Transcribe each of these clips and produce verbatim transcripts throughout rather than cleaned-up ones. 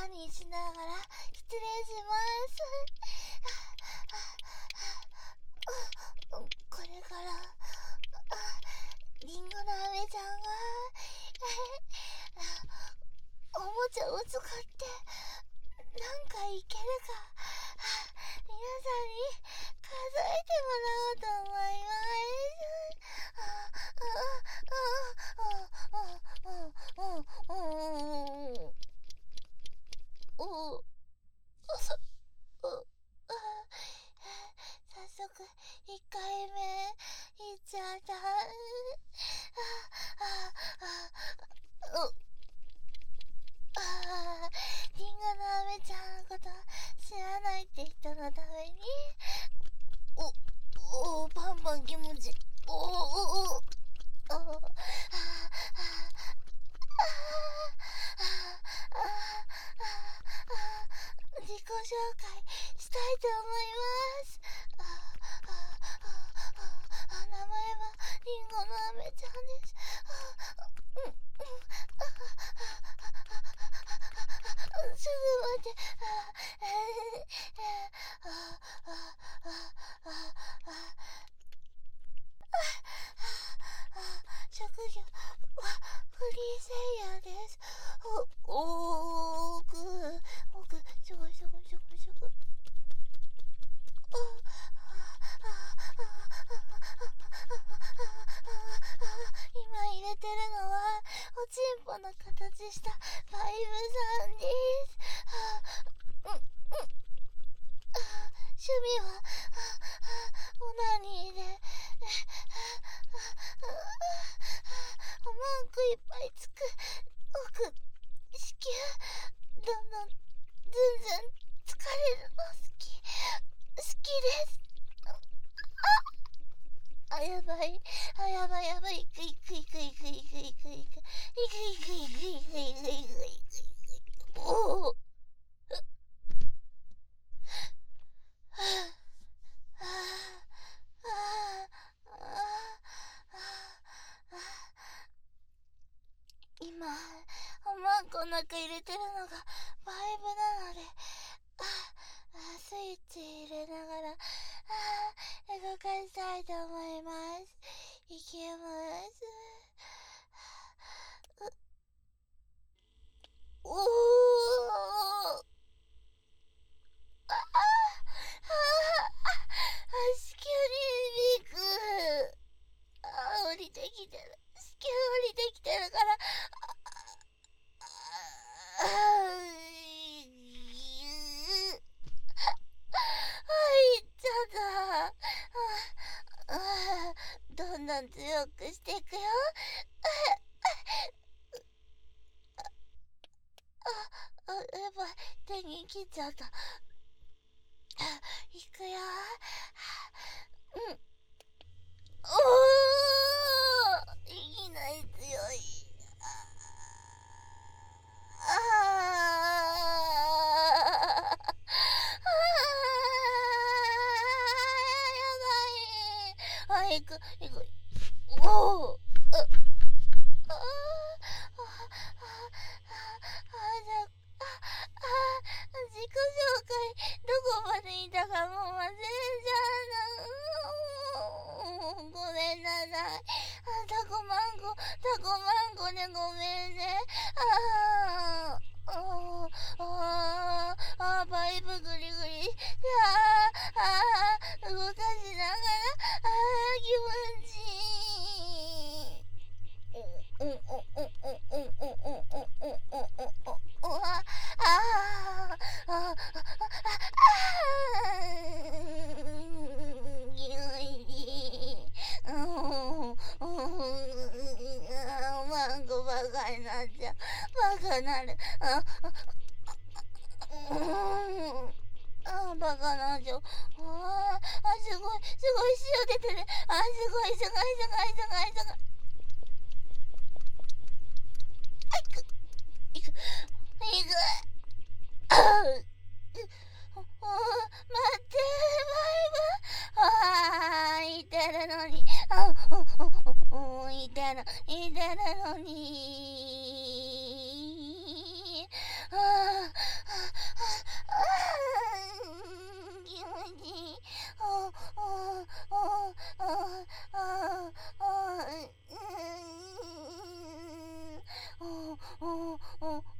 ニーしながら失礼します。これからリンゴの飴ちゃんがおもちゃを使って何回いけるか皆さんに数えてもらおうと思います。お早速いっかいめいっちゃった。リンゴの飴ちゃんのこと知らないって人のためにおおパンパン気持ちおおおお自己紹介したいと思います。名前はリンゴの飴ちゃんです。ちょっと待って。職業はフリーセイヤーです。おーくおくしょごしょごしょごしょご。今入れてるのはおちんぽの形したバイブさんです。趣味はオナニーでおまんこいっぱいつく奥子宮どんどんずんずん疲れるの好き好きです。あやばいあやばいやばいいくいくいくいくいくいくいくいくいくいくいくいくいくいくいくいくおお今おまんこの中入れてるのがバイブなのでスイッチ入れながら動かしたいと思います。いきます。おおああ子宮に響く。あ降りてきてる。子宮降りてきてるから入っちゃった。どんどん強くしていくよ。あ、やばい手に切っちゃった。いくよ。うんおーいきなり強い。ああやばい。あいくいくおおああ自己紹介どこまでいいたかもう忘れちゃうな。ごめんなさい。タコマンゴタコマンゴでごめんね。ああああバイブグリグリああ動かしながらあ気持ちいい。うんうんうんうんうんうんうんうんあああマンゴバカになっちゃう。バカなる。ああバカなっちゃう。あすごいすごい塩出てる。あすごいすごいすごいすごいすごい。いくいくいくあ待ってバイブあーいてるのにあうんうんいてるいてるのにあ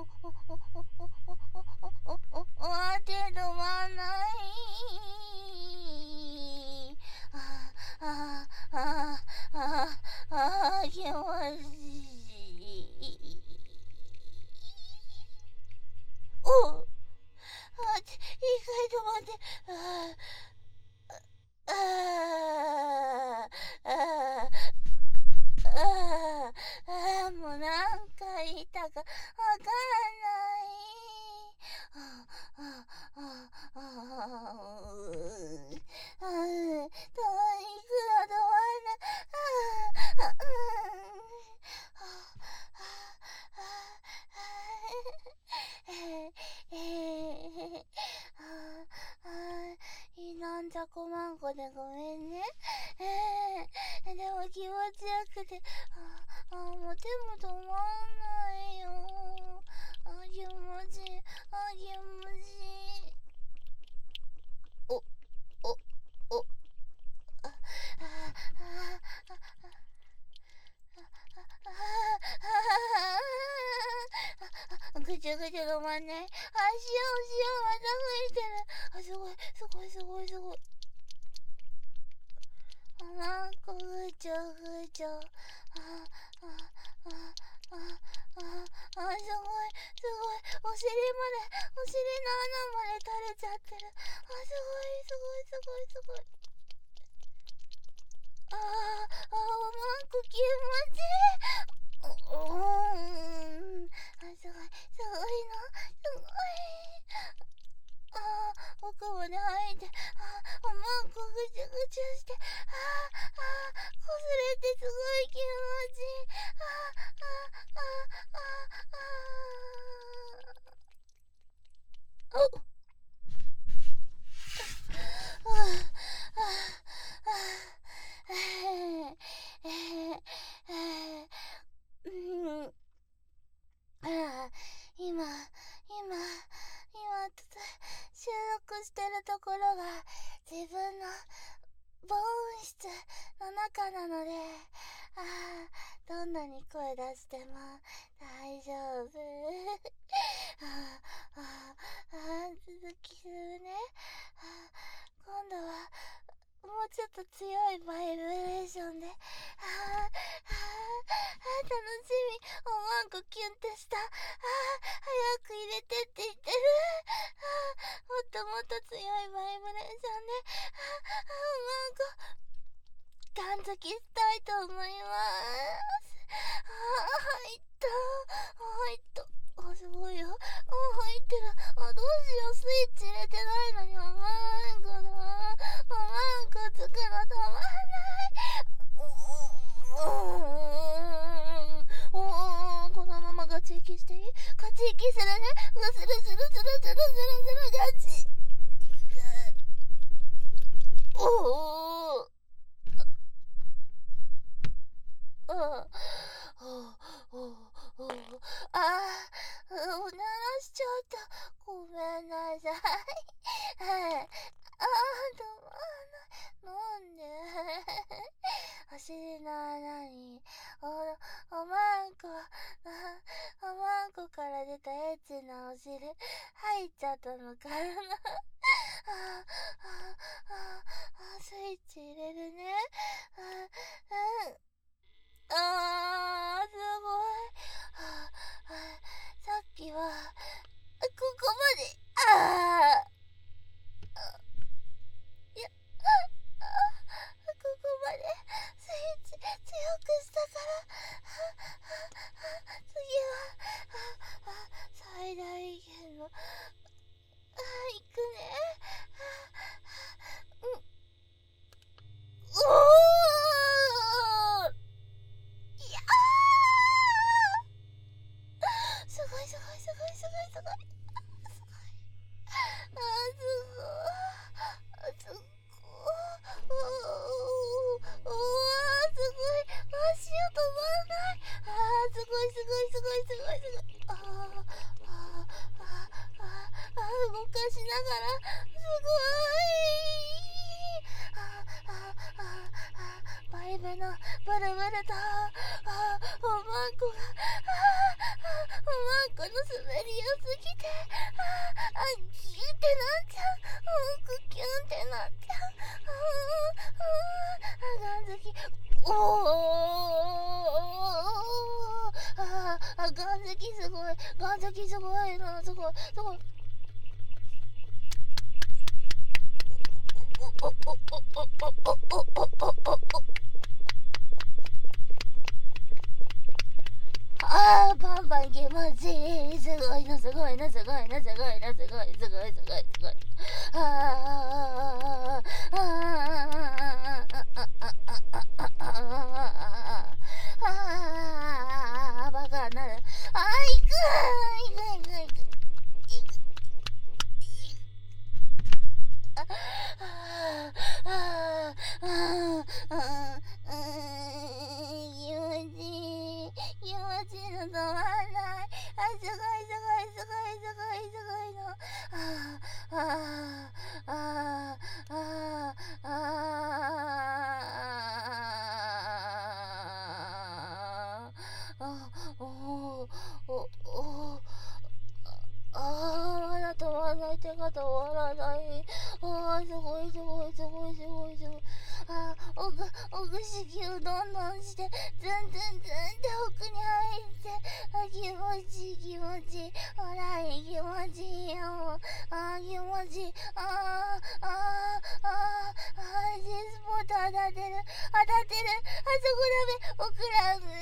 手止まんない。ああああああ気持ちいい。おっ、あ、一回止まって、ああああああ、もう何回言ったかわかんない。ああああああうーああ、どういくら止まんない。ああああええああいなんじゃこまんこでごめんね。ええでも気持ちよくて、ああもう手も止まんないよ。あ気持ちいい、あ気持ちいい。おおおああああぐちゅぐちゅ止まんない。あ、塩、塩、また吹いてる。あ、すごい、すごい、すごい、すごい。あ、なんかぐちゅぐちゅ。あ、あ、あ、あ、あ、あ、すごい、すごい。お尻まで、お尻の穴まで垂れちゃってる。あ、すごい、すごい、すごい、すごい。ああ、あ、なんか気持ちいい。うーん、あ、すごい、すごいな、すごい。ああ、奥まで入って、ああ、おまんこぐちゅぐちゅして、ああ、ああ、こすれてすごい気持ちいい。ああ、ああ、ああ、ああ、ああ。ああ、ああ、ああ、ああ、うん、ああ、今、今、今、収録してるところが自分の防音室の中なので、ああ、どんなに声出しても大丈夫。ああ、ああ、続きするね。ああ、今度はもうちょっと強いバイブレーションで、ああ、ああ、楽しみ。おまんこキュンってした。ああ、早く入れてって言ってる。ああ、もっともっと強いバイブレーションで、ああ、おまんこ、感づきしたいと思います。ああ、入った。入った。あ、すごいよ。あ、入ってる。あ、どうしよう。スイッチ入れてないのに、おまんこだ。おまんこつくの止まんない。うーん。おー、このままガチ息していい？ガチ息するね。うするするするするするするガチ。おー。ああ、ああ、おならしちゃった。ごめんなさい。ああ、止まんない。なんでお尻の穴にお、おまんこ、おまんこから出たエッチなお尻入っちゃったのかな。ああ、ああ、スイッチ入れるね。あ、うん。あー、すごい。はあはあ、さっきは、ここまで、あー、いや、あここまでスイッチ強くしたから、はは次は、は最大限の、あいくね。うん、おーいやーすごいすごいすごいすごいすごい。すごい。あーすごい。すごい。おーおーすごい。足を止まらない。あーすごいすごいすごいすごいすごい。あーあーあーあー動かしながらすごい。あーあーあーあーバイブのブルブルとあーおまんこがあーあマンコの滑り良すぎて、ああギュってなっちゃう、うんキュンってなっちゃう、ああガン好き、おおああガン好きすごい、ガン好きすごいな、すごいすごい。おおおおおおおおおおおああバンバン気持ちいい、すごいなすごいなすごいなすごいなすごいすごいすごいすごい、ああああバカになる、ああ行く行く行く行く行くあああああ気持ちいい気持ちいいの止まんない、あすごいすごいすごいすごいすごいの、ああああああおおおおああまだ止まらない、手が止まらない、ああすごいすごいすごいすごいすごい、ああ奥奥式をどんどんしてずんずんずんって奥に入って、あ気持ちいい気持ちいい、ほら気持ちいいよ、あ気持ちいい、ああああああ G スポット当たってる当たってる、あそこダメ、オクラム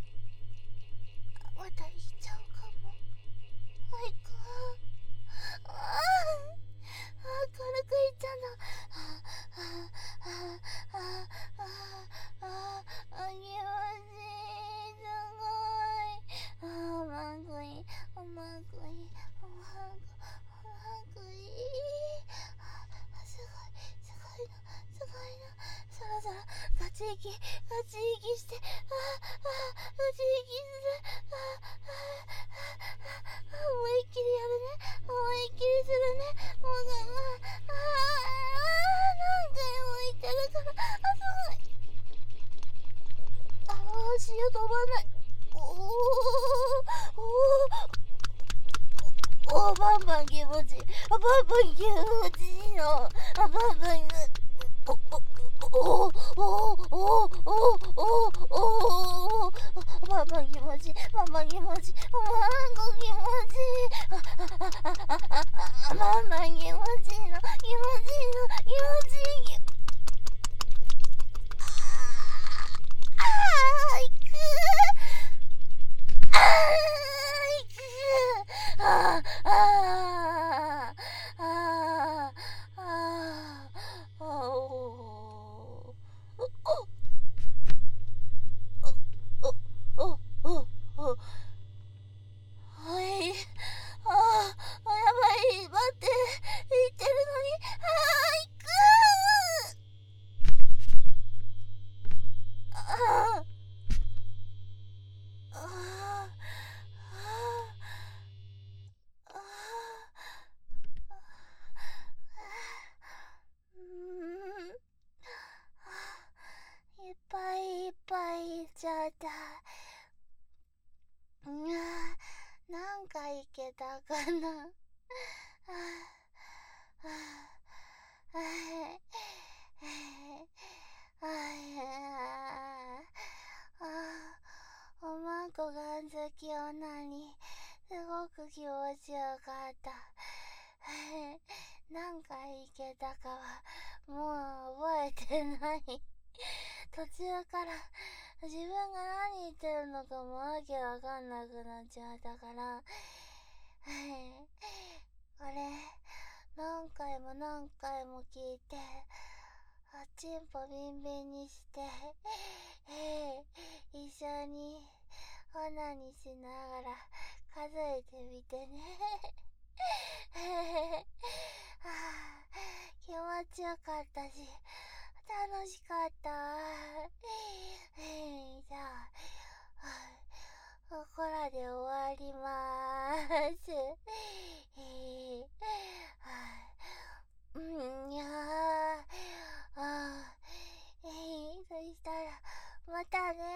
また行っちゃうかも、はいかああ軽くいっちゃうんだ、あああああああ気持ちいい、すごい、あマンコいいマンコいいマンコマンコいい、あすごいすごいなすごいな、そろそろガチ息ガチ息して、ああガチ息する、ああ思いっきりやるね、思いっきりするね、もうああ何回も言ってるから、あすごい、ああ潮飛ばない、おおおおバンバン気持ちいい、あバンバン気持ちいいの、あバンバンおおおおおおおおおバンバン気持ちいい、バンバン気持ちいい、バンコ気持ちいい、あああああバンバン気持ちいいの気持ちいいの気持ちいい、ああ行くああ行くああああああおおおおおはい、ああ、やばい、待って、言ってるのに、ああ、行くああ、ああ、ああ、うん、いっぱいいっぱい行っちゃった。うん、何回行けたかな。はあはあはあはあ、おまんこがん好き女にすごく気持ちよかった。何回行けたかはもう覚えてない。途中から自分が何言ってるのかもわけわかんなくなっちゃったから、これ何回も何回も聞いて、あっちんぽビンビンにして一緒にオナニしながら数えてみてね。はあ、気持ちよかったし楽しかった。じゃあ、ここらで終わりまーす。うん、いやー、あー、そしたらまたね